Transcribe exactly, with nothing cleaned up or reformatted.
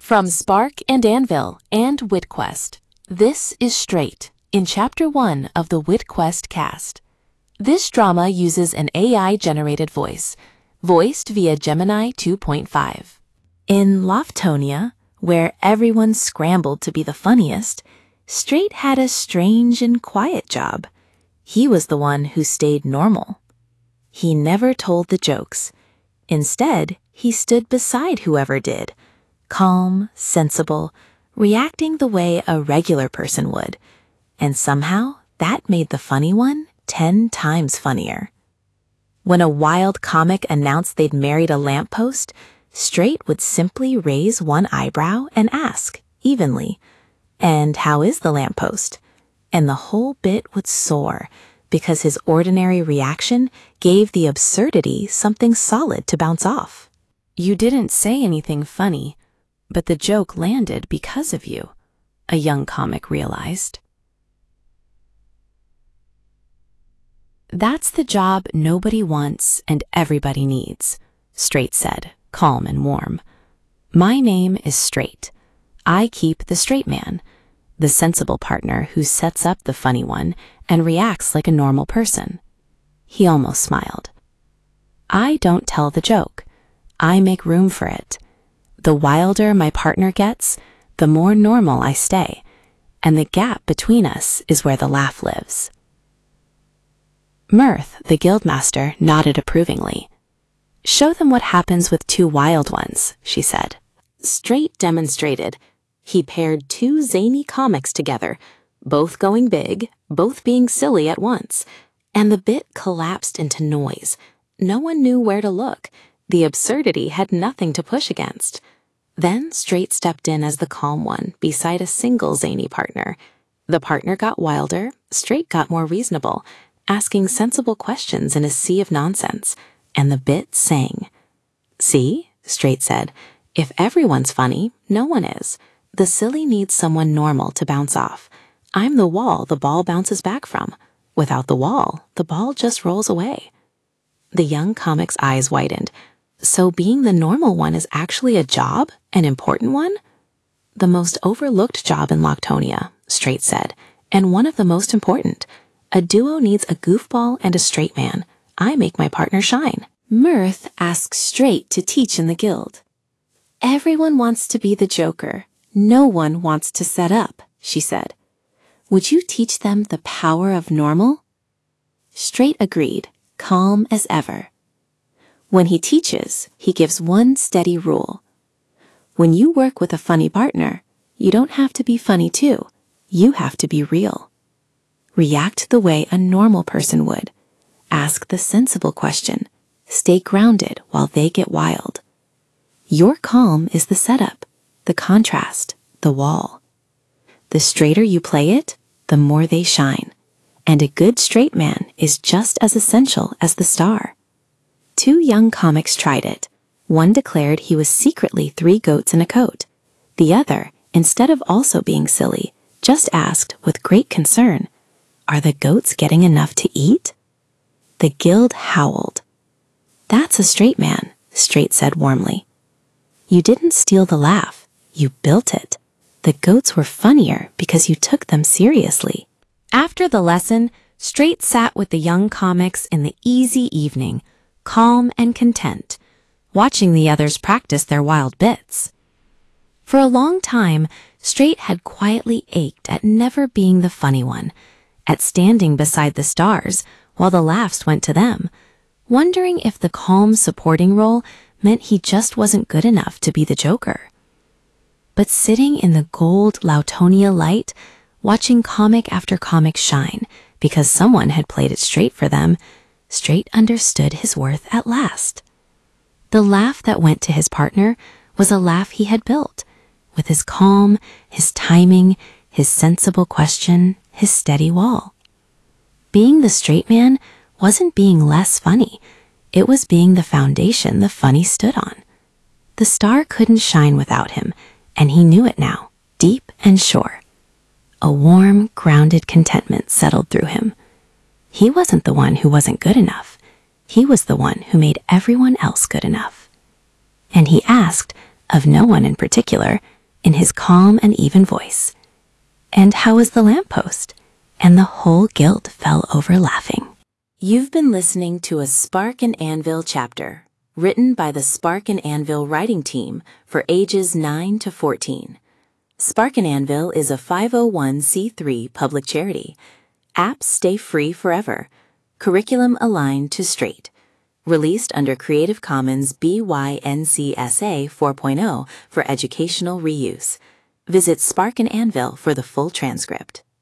From Spark and Anvil and WitQuest, this is Straight in Chapter one of the WitQuest cast. This drama uses an A I-generated voice, voiced via Gemini two point five. In Loftonia, where everyone scrambled to be the funniest, Straight had a strange and quiet job. He was the one who stayed normal. He never told the jokes. Instead, he stood beside whoever did, calm, sensible, reacting the way a regular person would. And somehow, that made the funny one ten times funnier. When a wild comic announced they'd married a lamppost, Straight would simply raise one eyebrow and ask, evenly, "And how is the lamppost?" And the whole bit would soar, because his ordinary reaction gave the absurdity something solid to bounce off. You didn't say anything funny, but the joke landed because of you, a young comic realized. That's the job nobody wants and everybody needs, Straight said, calm and warm. My name is Straight. I keep the straight man, the sensible partner who sets up the funny one and reacts like a normal person. He almost smiled. I don't tell the joke. I make room for it. The wilder my partner gets, the more normal I stay, and the gap between us is where the laugh lives. Mirth, the guildmaster, nodded approvingly. Show them what happens with two wild ones, she said. Straight demonstrated. He paired two zany comics together, both going big, both being silly at once, and the bit collapsed into noise. No one knew where to look. The absurdity had nothing to push against. Then Straight stepped in as the calm one beside a single zany partner. The partner got wilder, Straight got more reasonable, asking sensible questions in a sea of nonsense, and the bit sang. See, Straight said, if everyone's funny, no one is. The silly needs someone normal to bounce off. I'm the wall the ball bounces back from. Without the wall, the ball just rolls away. The young comic's eyes widened. So being the normal one is actually a job, an important one? The most overlooked job in Loftonia, Straight said, and one of the most important. A duo needs a goofball and a straight man. I make my partner shine. Mirth asks Straight to teach in the guild. Everyone wants to be the joker. No one wants to set up, she said. Would you teach them the power of normal? Straight agreed, calm as ever. When he teaches, he gives one steady rule. When you work with a funny partner, you don't have to be funny too. You have to be real. React the way a normal person would. Ask the sensible question. Stay grounded while they get wild. Your calm is the setup, the contrast, the wall. The straighter you play it, the more they shine. And a good straight man is just as essential as the star. Two young comics tried it. One declared he was secretly three goats in a coat. The other, instead of also being silly, just asked with great concern, are the goats getting enough to eat? The guild howled. That's a straight man, Straight said warmly. You didn't steal the laugh, you built it. The goats were funnier because you took them seriously. After the lesson, Straight sat with the young comics in the easy evening, calm and content, watching the others practice their wild bits. For a long time, Straight had quietly ached at never being the funny one, at standing beside the stars while the laughs went to them, wondering if the calm supporting role meant he just wasn't good enough to be the joker. But sitting in the gold Loftonia light, watching comic after comic shine because someone had played it straight for them, Straight understood his worth at last. The laugh that went to his partner was a laugh he had built, with his calm, his timing, his sensible question, his steady wall. Being the straight man wasn't being less funny. It was being the foundation the funny stood on. The star couldn't shine without him, and he knew it now, deep and sure. A warm, grounded contentment settled through him. He wasn't the one who wasn't good enough. He was the one who made everyone else good enough. And he asked, of no one in particular, in his calm and even voice. "And how was the lamppost?" And the whole guild fell over laughing. You've been listening to a Spark and Anvil chapter, written by the Spark and Anvil writing team for ages nine to fourteen. Spark and Anvil is a five oh one c three public charity. Apps stay free forever. Curriculum aligned to Straight. Released under Creative Commons B Y N C S A four point oh for educational reuse. Visit Spark and Anvil for the full transcript.